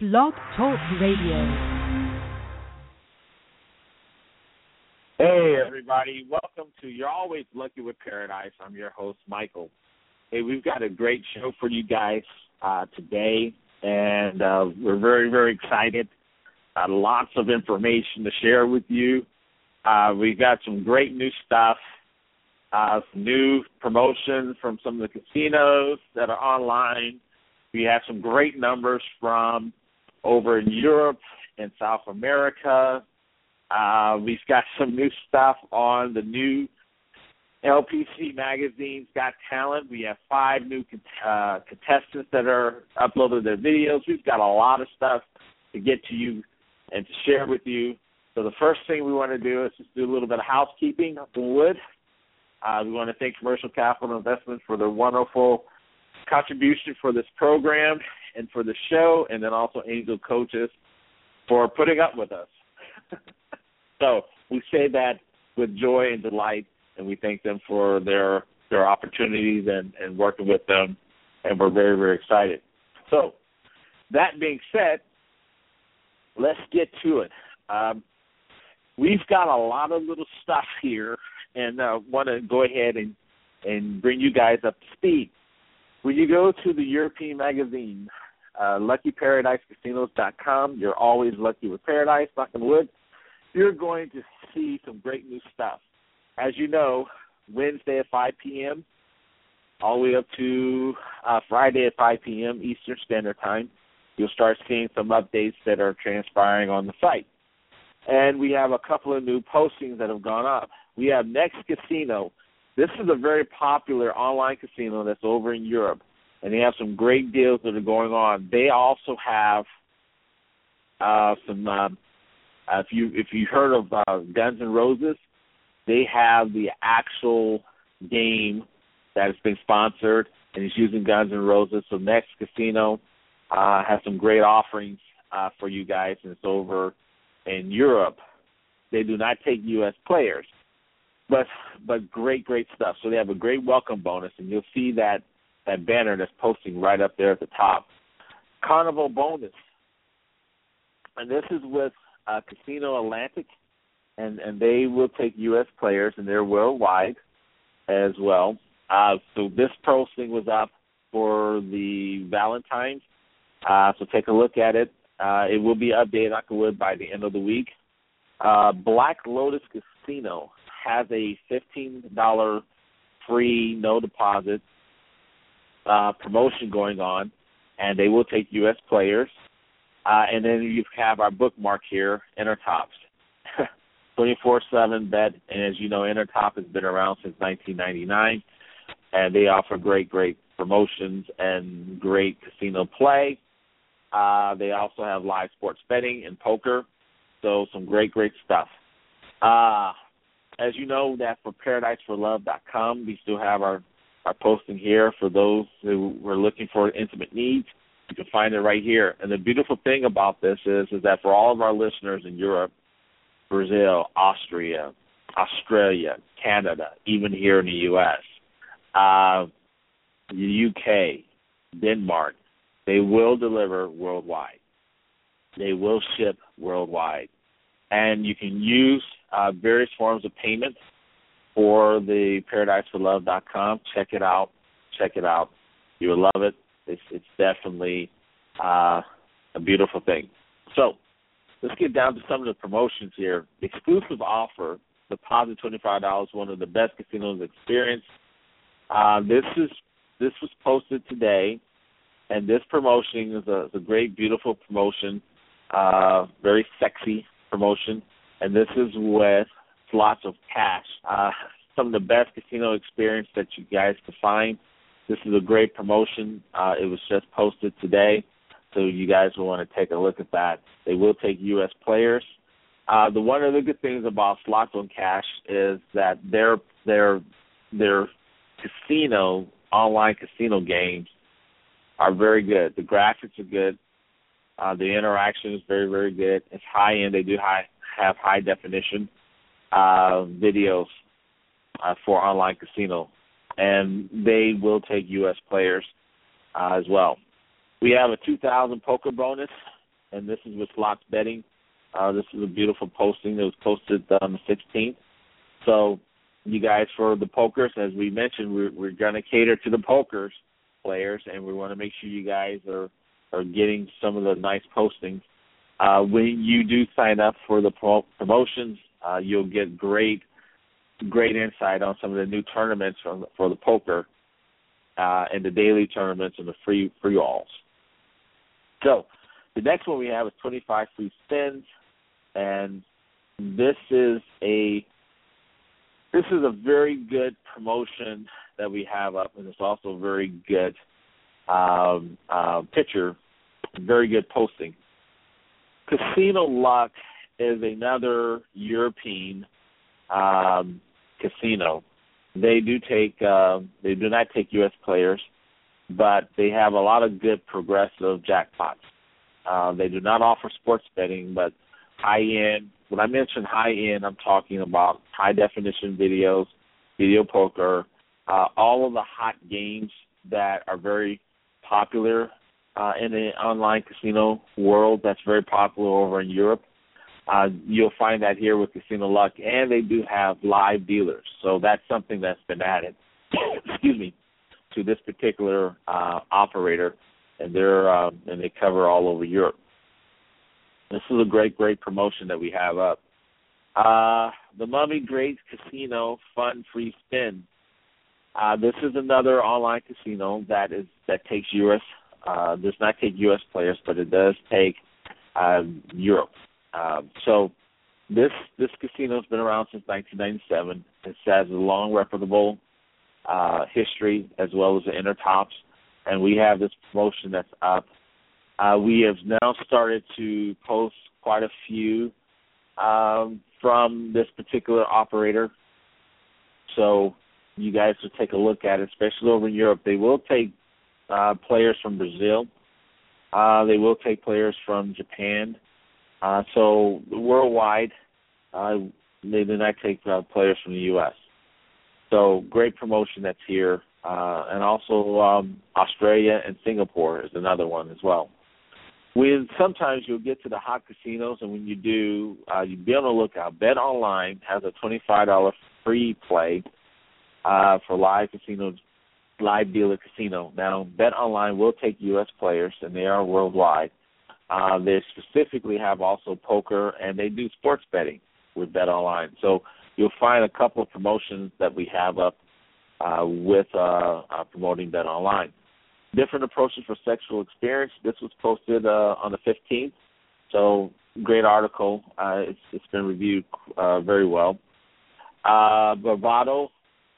Blog Talk Radio. Hey, everybody. Welcome to You're Always Lucky with Paradise. I'm your host, Michael. Hey, we've got a great show for you guys today, and we're very, very excited. Lots of information to share with you. We've got some great new stuff, some new promotions from some of the casinos that are online. We have some great numbers from over in Europe and South America. We've got some new stuff on the new LPC Magazine's Got Talent. We have 5 new contestants that are uploading their videos. We've got a lot of stuff to get to you and to share with you. So the first thing we want to do is just do a little bit of housekeeping up in Wood. We want to thank Commercial Capital Investments for their wonderful contribution for this program and for the show, and then also Angel Coaches for putting up with us. So we say that with joy and delight, and we thank them for their opportunities and working with them, and we're very, very excited. So that being said, let's get to it. We've got a lot of little stuff here, and want to go ahead and bring you guys up to speed. When you go to the European magazine, LuckyParadiseCasinos.com, you're always lucky with Paradise, knock on wood, you're going to see some great new stuff. As you know, Wednesday at 5 p.m., all the way up to Friday at 5 p.m. Eastern Standard Time, you'll start seeing some updates that are transpiring on the site. And we have a couple of new postings that have gone up. We have Next Casino. This is a very popular online casino that's over in Europe, and they have some great deals that are going on. They also have some, if you heard of Guns N' Roses, they have the actual game that has been sponsored, and it's using Guns N' Roses. So Next Casino has some great offerings for you guys, and it's over in Europe. They do not take U.S. players. But great stuff. So they have a great welcome bonus, and you'll see that banner that's posting right up there at the top. Carnival bonus. And this is with Casino Atlantic, and they will take U.S. players, and they're worldwide as well. So this posting was up for the Valentine's. So take a look at it. It will be updated, by the end of the week. Black Lotus Casino has a $15 free no deposit promotion going on, and they will take U.S. players. And then you have our bookmark here, Intertops, 24/7 bet. And as you know, Intertop has been around since 1999, and they offer great promotions and great casino play. They also have live sports betting and poker, so some great stuff. As you know, that for ParadiseForLove.com, we still have our posting here for those who were looking for intimate needs. You can find it right here. And the beautiful thing about this is that for all of our listeners in Europe, Brazil, Austria, Australia, Canada, even here in the U.S., the UK, Denmark, they will deliver worldwide. They will ship worldwide. And you can use various forms of payment for the ParadiseForLove.com. Check it out. You will love it. It's definitely a beautiful thing. So let's get down to some of the promotions here. Exclusive offer, deposit $25, one of the best casinos experience. This was posted today, and this promotion is a great, beautiful promotion, very sexy promotion, and this is with lots of cash. Some of the best casino experience that you guys can find. This is a great promotion. It was just posted today, so you guys will want to take a look at that. They will take U.S. players. One of the good things about Slots on Cash is that their casino, online casino games are very good. The graphics are good. The interaction is very, very good. It's high-end. They do have high-definition videos for online casino, and they will take U.S. players as well. We have a $2,000 poker bonus and this is with slots betting. This is a beautiful posting that was posted on the 16th. So you guys, for the pokers, as we mentioned, we're going to cater to the pokers players, and we want to make sure you guys are getting some of the nice postings. When you do sign up for the promotions, you'll get great insight on some of the new tournaments for the poker and the daily tournaments and the free alls. So the next one we have is 25 free spins, and this is a very good promotion that we have up, and it's also a very good picture, very good posting. Casino Luck is another European casino. They do not take U.S. players, but they have a lot of good progressive jackpots. They do not offer sports betting, but high-end. When I mention high-end, I'm talking about high-definition videos, video poker, all of the hot games that are very popular in the online casino world. That's very popular over in Europe. You'll find that here with Casino Luck, and they do have live dealers. So that's something that's been added, to this particular operator, and they cover all over Europe. This is a great promotion that we have up. The Mummy Grades Casino Fun Free Spin. This is another online casino that takes U.S. Does not take U.S. players, but it does take Europe. So this casino has been around since 1997. It has a long, reputable history as well as the intertops, and we have this promotion that's up. We have now started to post quite a few from this particular operator. So you guys will take a look at it, especially over in Europe. They will take players from Brazil. They will take players from Japan. So worldwide, they do not take players from the U.S. So great promotion that's here. And also Australia and Singapore is another one as well. Sometimes you'll get to the hot casinos, and when you do, you'll be on the lookout. Bet Online has a $25 free play for live dealer casino. Now, Bet Online will take U.S. players, and they are worldwide. They specifically have also poker, and they do sports betting with Bet Online. So you'll find a couple of promotions that we have up with promoting Bet Online. Different approaches for sexual experience. This was posted on the 15th. So great article. It's been reviewed very well. Bravado.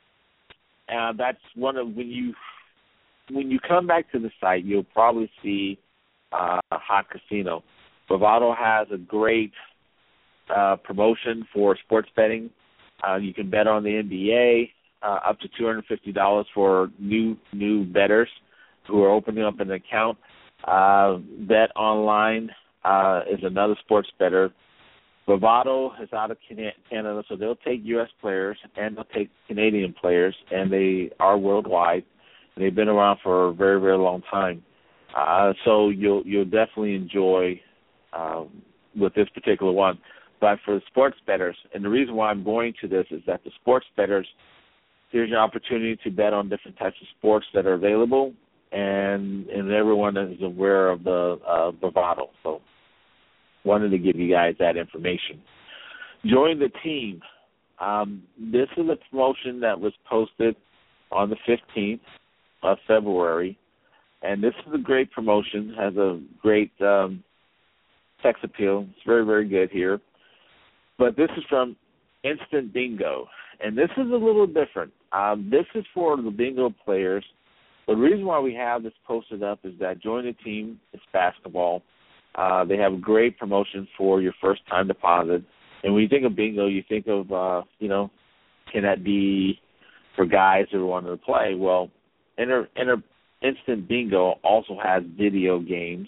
That's one of when you come back to the site, you'll probably see Hot Casino. Bravado has a great promotion for sports betting. You can bet on the NBA, up to $250 for new bettors who are opening up an account. Bet Online is another sports bettor. Bravado is out of Canada, so they'll take U.S. players and they'll take Canadian players, and they are worldwide. And they've been around for a very, very long time. So you'll definitely enjoy with this particular one. But for the sports bettors, and the reason why I'm going to this is that the sports bettors, here's your opportunity to bet on different types of sports that are available, and everyone is aware of the Bravado. So wanted to give you guys that information. Join the team. This is a promotion that was posted on the 15th of February, and this is a great promotion, has a great sex appeal. It's very, very good here. But this is from Instant Bingo, and this is a little different. This is for the bingo players. The reason why we have this posted up is that Join the Team is basketball. They have a great promotion for your first-time deposit. And when you think of bingo, you think of, can that be for guys who want to play? Well, Instant Bingo also has video games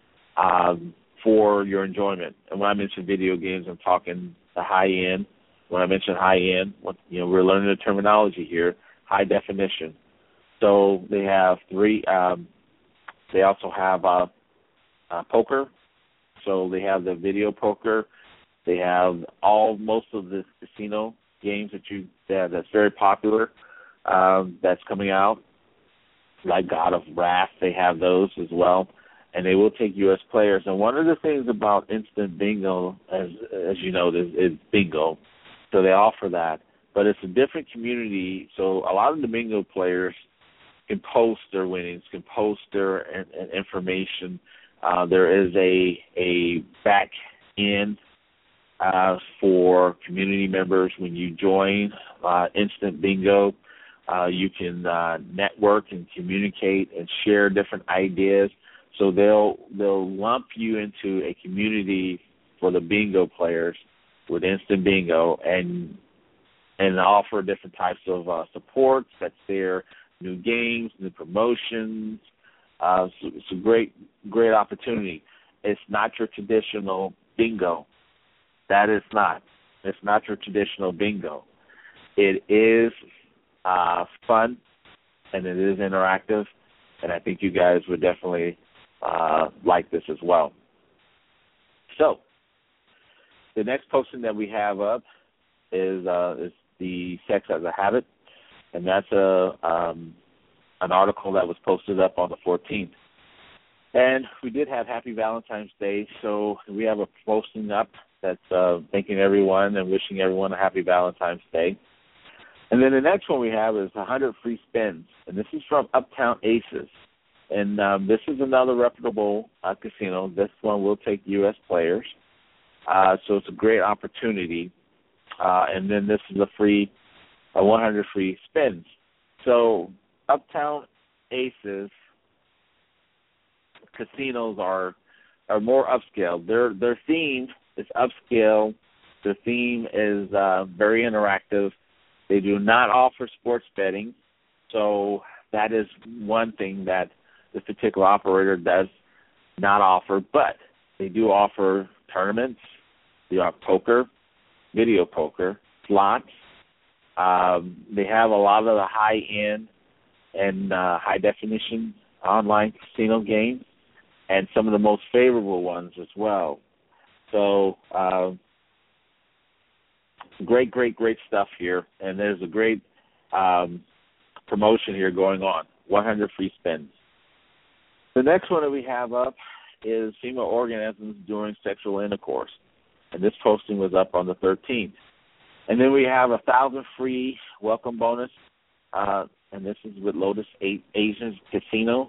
for your enjoyment. And when I mention video games, I'm talking the high-end. When I mention high-end, we're learning the terminology here, high definition. So they have three. They also have poker, So they have the video poker. They have most of the casino games that's very popular that's coming out, like God of Wrath. They have those as well, and they will take U.S. players. And one of the things about Instant Bingo, as you know, is bingo. So they offer that, but it's a different community. So a lot of the bingo players can post their winnings, can post their information. There is a back end for community members. When you join Instant Bingo, you can network and communicate and share different ideas. So they'll lump you into a community for the bingo players with Instant Bingo and offer different types of supports that's there, new games, new promotions. So it's a great opportunity. It's not your traditional bingo. That is not. It's not your traditional bingo. It is fun, and it is interactive, and I think you guys would definitely like this as well. So the next posting that we have up is the Sex as a Habit, and that's an article that was posted up on the 14th. And we did have Happy Valentine's Day, so we have a posting up that's thanking everyone and wishing everyone a Happy Valentine's Day. And then the next one we have is 100 free spins, and this is from Uptown Aces. And this is another reputable casino. This one will take U.S. players, so it's a great opportunity. And then this is a 100 free spins. So Uptown Aces casinos are more upscale. Their theme is upscale. Their theme is very interactive. They do not offer sports betting, so that is one thing that this particular operator does not offer. But they do offer tournaments. They offer poker, video poker, slots. They have a lot of the high-end and high-definition online casino games, and some of the most favorable ones as well. So great stuff here, and there's a great promotion here going on, 100 free spins. The next one that we have up is female organisms during sexual intercourse, and this posting was up on the 13th. And then we have 1,000 free welcome bonus, and this is with Lotus Asian Casino.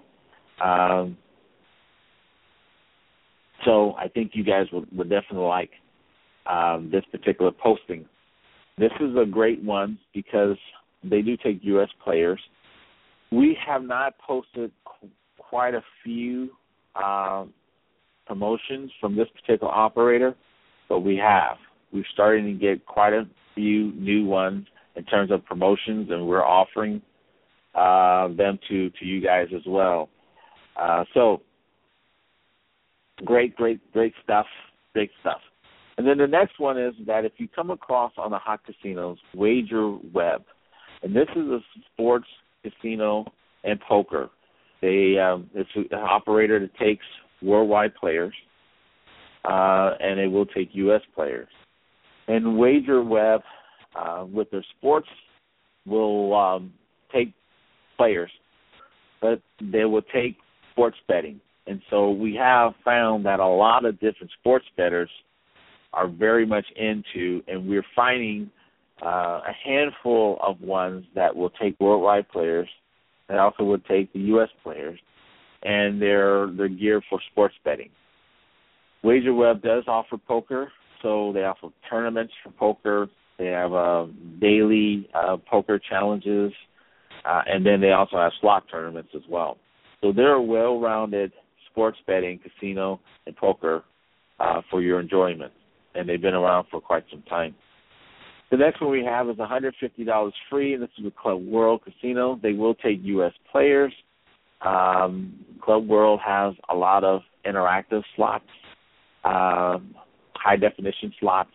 So I think you guys would definitely like this particular posting. This is a great one because they do take U.S. players. We have not posted quite a few promotions from this particular operator, but we have. We're starting to get quite a few new ones in terms of promotions, and we're offering them to you guys as well. So great stuff, big stuff. And then the next one is that if you come across on the hot casinos, WagerWeb, and this is a sports casino and poker. It's an operator that takes worldwide players, and they will take U.S. players. And WagerWeb, with their sports, will take players, but they will take sports betting. And so we have found that a lot of different sports bettors are very much into, and we're finding a handful of ones that will take worldwide players and also will take the U.S. players, and they're geared for sports betting. WagerWeb does offer poker, so they offer tournaments for poker. They have daily poker challenges, and then they also have slot tournaments as well. So they're a well-rounded sports betting, casino, and poker for your enjoyment, and they've been around for quite some time. The next one we have is $150 free, and this is with Club World Casino. They will take U.S. players. Club World has a lot of interactive slots, high-definition slots,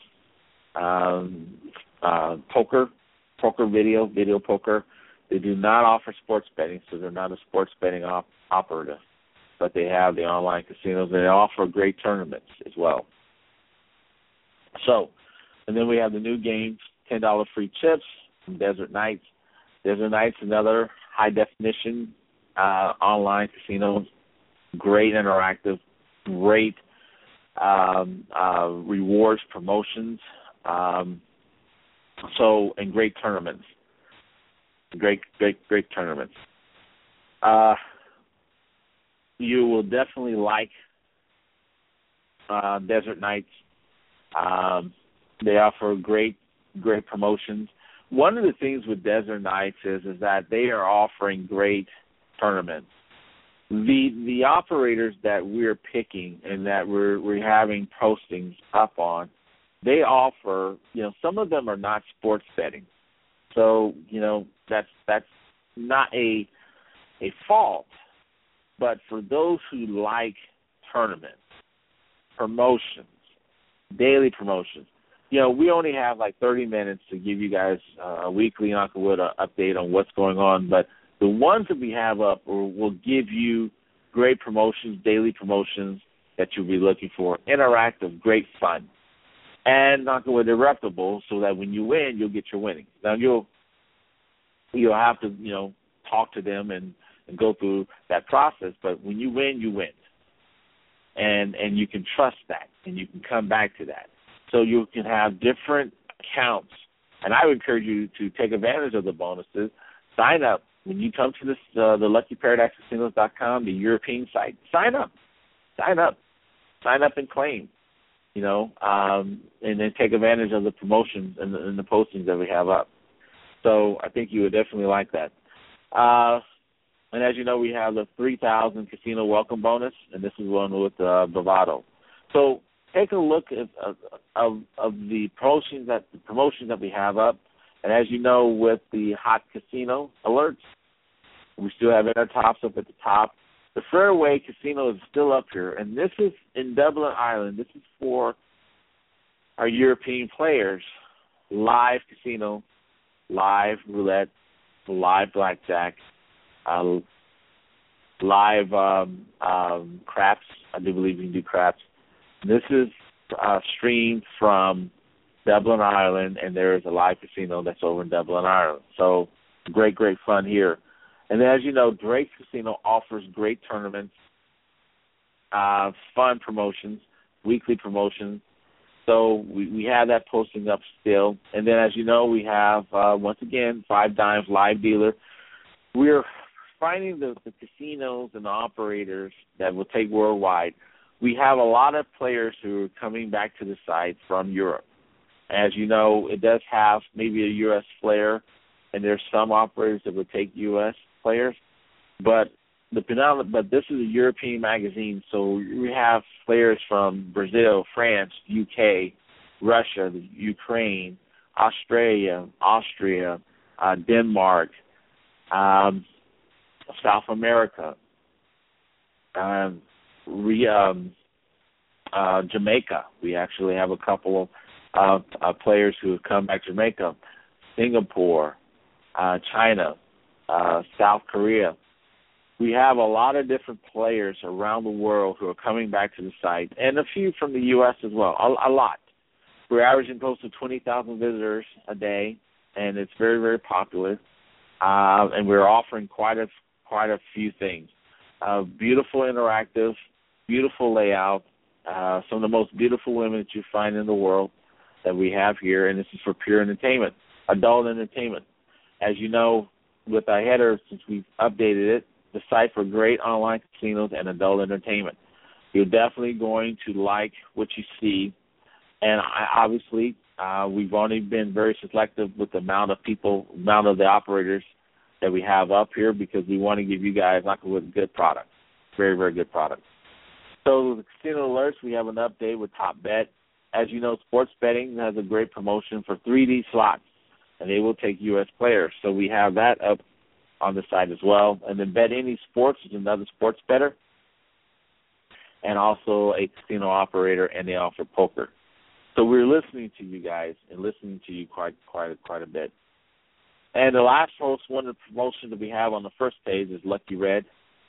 poker video poker. They do not offer sports betting, so they're not a sports betting operator. but they have the online casinos, and they offer great tournaments as well. So, and then we have the new games, $10 free chips from Desert Nights. Desert Nights, another high-definition online casino, great interactive, great rewards, promotions, and great tournaments. Great tournaments. You will definitely like Desert Nights. They offer great promotions. One of the things with Desert Nights is that they are offering great tournaments. The operators that we're picking and that we're having postings up on, they offer, some of them are not sports betting. So, that's not a fault. But for those who like tournaments, promotions, daily promotions, we only have like 30 minutes to give you guys a weekly Knockwood update on what's going on. But the ones that we have up will give you great promotions, daily promotions that you'll be looking for. Interactive, great fun. And Knockwood Irreputable, so that when you win, you'll get your winnings. Now, you'll have to, talk to them and go through that process. But when you win, you win. And you can trust that, and you can come back to that. So you can have different accounts. And I would encourage you to take advantage of the bonuses. Sign up. When you come to this, the LuckyParadiseCasinos.com, the European site, sign up. Sign up and claim, and then take advantage of the promotions and the postings that we have up. So I think you would definitely like that. And as you know, we have the 3,000 casino welcome bonus, and this is one with Bravado. So take a look at of the promotions that we have up. And as you know, with the hot casino alerts, we still have Intertops up at the top. The Fairway Casino is still up here, and this is in Dublin, Ireland. This is for our European players. Live casino, live roulette, live blackjack, live craps. I do believe you can do craps. This is streamed from Dublin, Ireland, and there is a live casino that's over in Dublin, Ireland. So great fun here. And then, as you know, Drake's Casino offers great tournaments, fun promotions, weekly promotions. So we have that posting up still. And then, as you know, we have, once again, Five Dimes Live Dealer. We're finding the casinos and the operators that will take worldwide. We have a lot of players who are coming back to the site from Europe. As you know, it does have maybe a U.S. flair, and there's some operators that would take U.S. players. But this is a European magazine, so we have players from Brazil, France, UK, Russia, Ukraine, Australia, Austria, Denmark, South America, Jamaica. We actually have a couple of players who have come back to Jamaica, Singapore, China, South Korea. We have a lot of different players around the world who are coming back to the site, and a few from the U.S. as well, a lot. We're averaging close to 20,000 visitors a day, and it's very, very popular. And we're offering quite a few things. Beautiful interactive, beautiful layout, some of the most beautiful women that you find in the world that we have here, and this is for pure entertainment, adult entertainment. As you know, with our header, since we've updated it, the site for great online casinos and adult entertainment. You're definitely going to like what you see, and obviously we've only been very selective with the amount of the operators that we have up here because we want to give you guys a good product, very, very good product. So the casino alerts, we have an update with Top Bet. As you know, sports betting has a great promotion for 3D slots, and they will take U.S. players. So we have that up on the site as well. And then Bet Any Sports is another sports bettor, and also a casino operator, and they offer poker. So we're listening to you guys and listening to you quite a bit. And the last one of the promotion that we have on the first page is Lucky Red.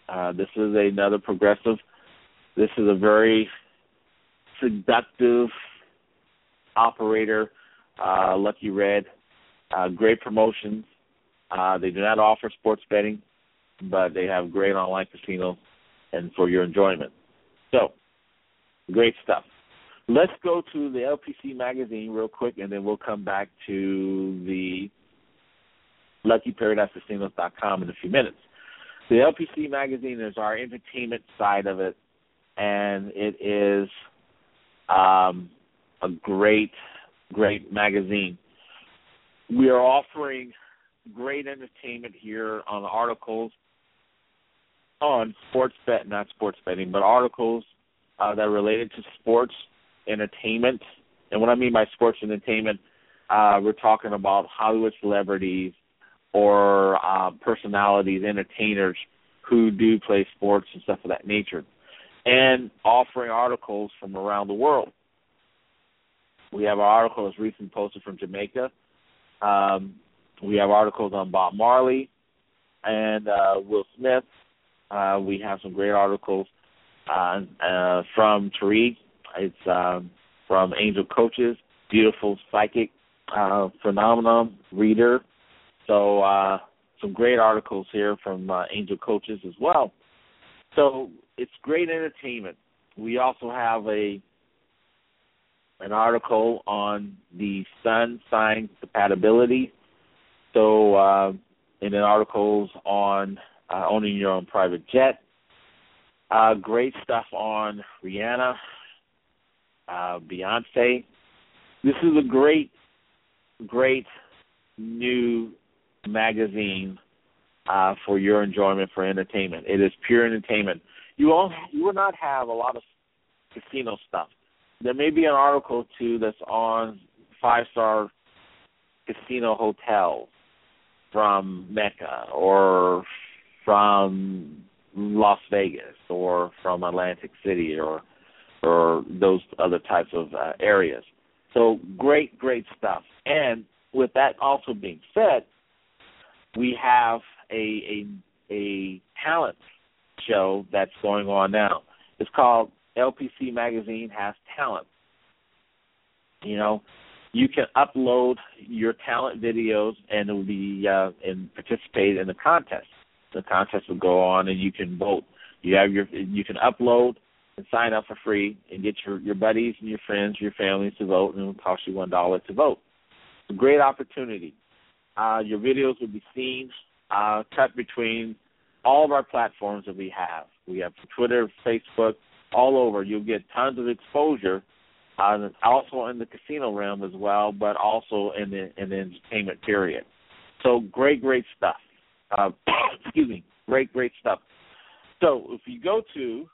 This is another progressive. This is a very seductive operator, Lucky Red. Great promotions. They do not offer sports betting, but they have great online casinos and for your enjoyment. So, great stuff. Let's go to the LPC magazine real quick, and then we'll come back to the LuckyParadiseCasinos.com in a few minutes. The LPC magazine is our entertainment side of it, and it is a great magazine. We are offering great entertainment here on articles on sports bet, not sports betting, but articles that are related to sports entertainment. And what I mean by sports entertainment, we're talking about Hollywood celebrities or personalities, entertainers who do play sports and stuff of that nature, and offering articles from around the world. We have an article that's recently posted from Jamaica. We have articles on Bob Marley and Will Smith. We have some great articles from Tariq. It's from Angel Coaches, beautiful psychic phenomenon reader. So some great articles here from Angel Coaches as well. So it's great entertainment. We also have an article on the sun sign compatibility. So and then articles on owning your own private jet. Great stuff on Rihanna, Beyonce. This is a great new magazine for your enjoyment, for entertainment. It is pure entertainment. You will not have a lot of casino stuff. There may be an article or two that's on 5-star casino hotels from Mecca or from Las Vegas or from Atlantic City or those other types of areas. So great stuff. And with that also being said, we have a talent show that's going on now. It's called LPC Magazine Has Talent. You know, you can upload your talent videos and it will be and participate in the contest. The contest will go on and you can vote. You can upload and sign up for free and get your buddies and your friends, your families to vote, and it will cost you $1 to vote. It's a great opportunity. Your videos will be seen, cut between all of our platforms that we have. We have Twitter, Facebook, all over. You'll get tons of exposure, also in the casino realm as well, but also in the entertainment period. So great stuff. Excuse me, great stuff. So if you go to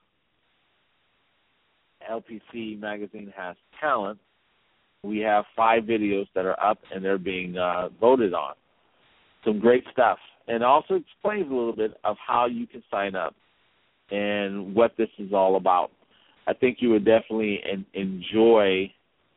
LPC Magazine Has Talent, we have 5 videos that are up and they're being voted on. Some great stuff. And also explains a little bit of how you can sign up and what this is all about. I think you would definitely enjoy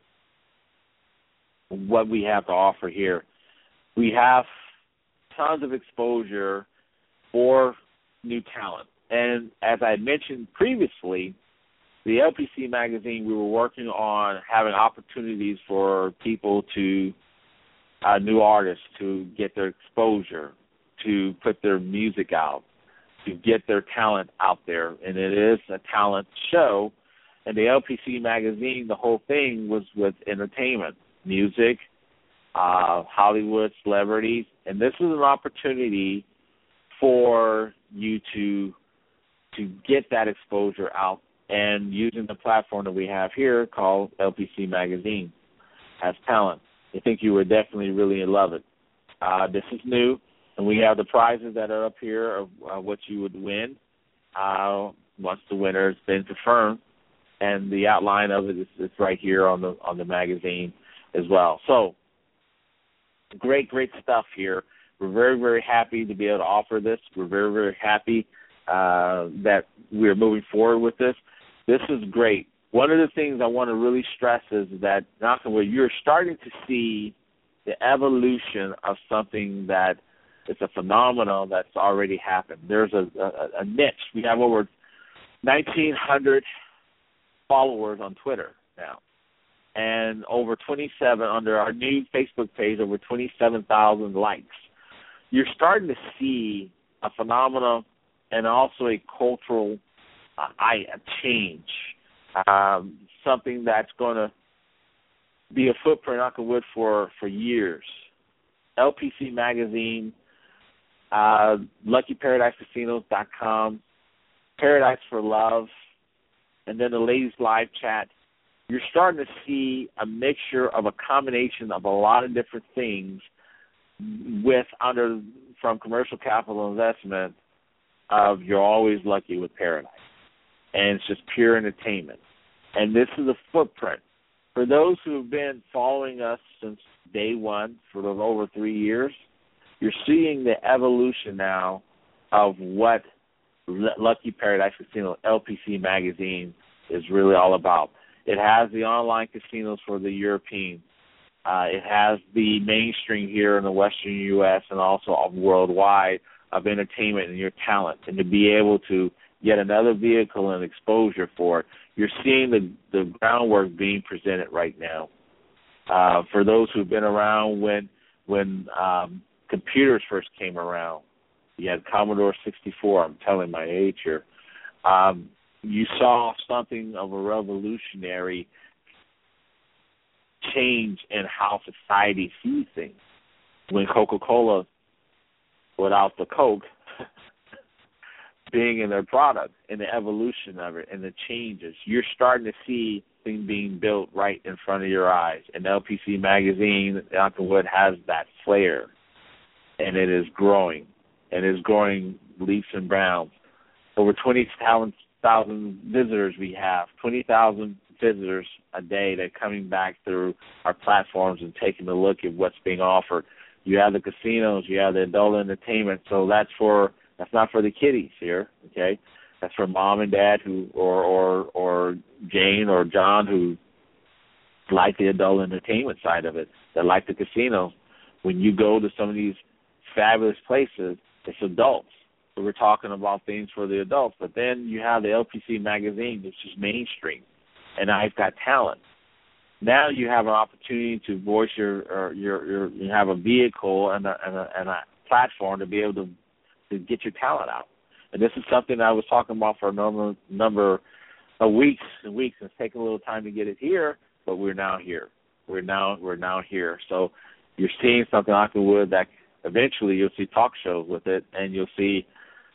what we have to offer here. We have tons of exposure for new talent. And as I mentioned previously, the LPC magazine, we were working on having opportunities for people to, new artists, to get their exposure, to put their music out, to get their talent out there. And it is a talent show. And the LPC magazine, the whole thing was with entertainment, music, Hollywood celebrities. And this is an opportunity for you to get that exposure out and using the platform that we have here called LPC Magazine Has Talent. I think you would definitely really love it. This is new, and we have the prizes that are up here of what you would win once the winner has been confirmed, and the outline of it is right here on the magazine as well. So great stuff here. We're very, very happy to be able to offer this. We're very, very happy that we're moving forward with this. This is great. One of the things I want to really stress is that, Malcolm, where you're starting to see the evolution of something that It's a phenomenon that's already happened. There's a niche. We have over 1,900 followers on Twitter now, and over 27 under our new Facebook page, over 27,000 likes. You're starting to see a phenomenon and also a cultural change, something that's going to be a footprint, knock on wood, for years. LPC Magazine, LuckyParadiseCasinos.com, Paradise for Love, and then the Ladies Live Chat. You're starting to see a mixture of a combination of a lot of different things from Commercial Capital Investment of You're Always Lucky with Paradise. And it's just pure entertainment. And this is a footprint. For those who have been following us since day one for over 3 years, you're seeing the evolution now of what Lucky Paradise Casino, LPC Magazine, is really all about. It has the online casinos for the Europeans. It has the mainstream here in the Western U.S. and also worldwide of entertainment and your talent, and to be able to get another vehicle and exposure for it. You're seeing the groundwork being presented right now. For those who've been around when computers first came around, you had Commodore 64. I'm telling my age here. You saw something of a revolutionary change in how society sees things. When Coca-Cola, without the Coke, being in their product and the evolution of it and the changes, you're starting to see things being built right in front of your eyes. And LPC Magazine, knock on wood, has that flair, and it is growing, and it's growing leaps and bounds. Over 20,000 visitors we have, 20,000 visitors a day that are coming back through our platforms and taking a look at what's being offered. You have the casinos, you have the adult entertainment, so that's not for the kiddies here, okay? That's for mom and dad or Jane or John who like the adult entertainment side of it, that like the casino. When you go to some of these fabulous places, it's adults. So we're talking about things for the adults. But then you have the LPC Magazine, which is mainstream, and I've Got Talent. Now you have an opportunity to voice you have a vehicle and a platform to be able to get your talent out. And this is something I was talking about for a number of weeks and weeks. It's taken a little time to get it here, but we're now here. We're now here. So you're seeing something, knock on wood, that eventually you'll see talk shows with it, and you'll see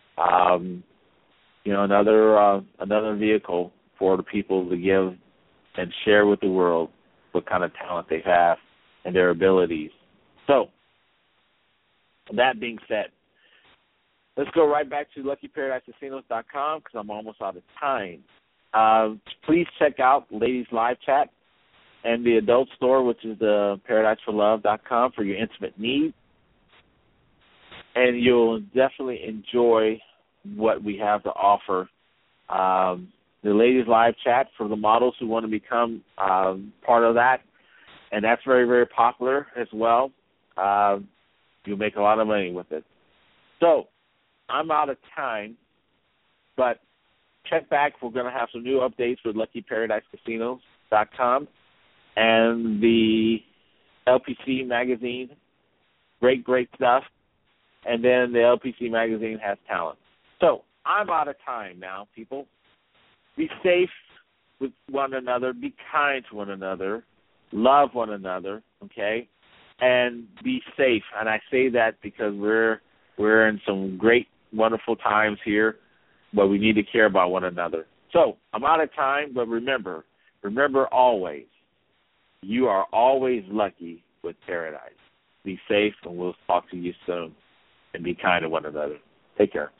another vehicle for the people to give and share with the world what kind of talent they have and their abilities. So, that being said, let's go right back to LuckyParadiseCasinos.com because I'm almost out of time. Please check out Ladies Live Chat and the adult store, which is the ParadiseForLove.com for your intimate needs. And you'll definitely enjoy what we have to offer. The Ladies Live Chat for the models who want to become part of that, and that's very, very popular as well. You'll make a lot of money with it. So, I'm out of time, but check back. We're going to have some new updates with LuckyParadiseCasinos.com and the LPC Magazine. Great, great stuff. And then the LPC Magazine has talent. So, I'm out of time now, people. Be safe with one another. Be kind to one another. Love one another, okay? And be safe. And I say that because we're in some great, wonderful times here, but we need to care about one another. So, I'm out of time, but remember always, you are always lucky with Paradise. Be safe, and we'll talk to you soon. And be kind to one another. Take care.